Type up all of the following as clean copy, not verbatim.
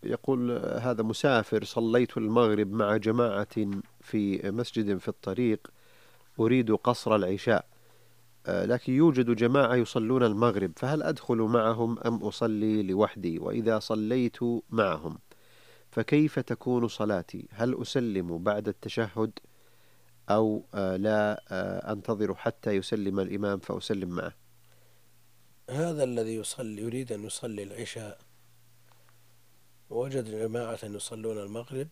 يقول هذا مسافر: صليت المغرب مع جماعة في مسجد في الطريق، أريد قصر العشاء، لكن يوجد جماعة يصلون المغرب، فهل أدخل معهم أم أصلي لوحدي؟ وإذا صليت معهم فكيف تكون صلاتي؟ هل أسلم بعد التشهد أو لا أنتظر حتى يسلم الإمام فأسلم معه؟ هذا الذي يريد أن يصلي العشاء ووجد جماعة يصلون المغرب،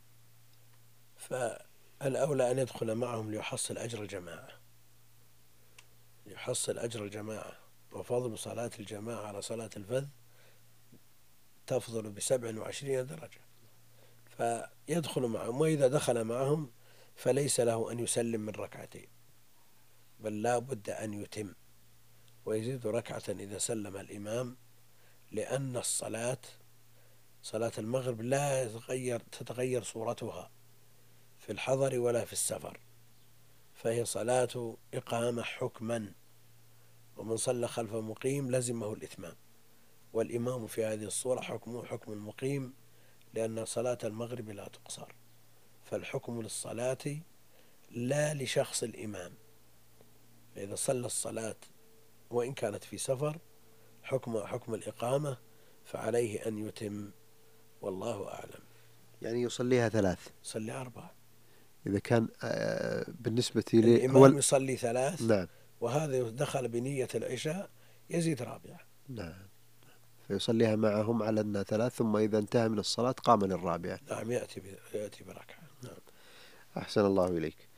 فالأولى أن يدخل معهم ليحصل أجر الجماعة، وفضل صلاة الجماعة على صلاة الفذ تفضل ب27 درجة، فيدخل معهم. وإذا دخل معهم فليس له أن يسلم من ركعتين، بل لا بد أن يتم ويزيد ركعة إذا سلم الإمام، لأن صلاة المغرب لا تتغير صورتها في الحضر ولا في السفر، فهي صلاة إقامة حكما، ومن صلى خلف مقيم لزمه الإتمام، والإمام في هذه الصورة حكمه حكم المقيم، لأن صلاة المغرب لا تقصر، فالحكم للصلاة لا لشخص الإمام. فإذا صلى الصلاة وإن كانت في سفر حكم حكم الإقامة، فعليه أن يتم، والله أعلم. يعني يصليها ثلاث؟ صلي 4. إذا كان بالنسبة لي الإمام يصلي 3، نعم. وهذا دخل بنية العشاء يزيد 4. نعم، فيصليها معهم على أنها ثلاث، ثم إذا انتهى من الصلاة قام للرابعة. نعم، يأتي بركعة. نعم. أحسن الله إليك.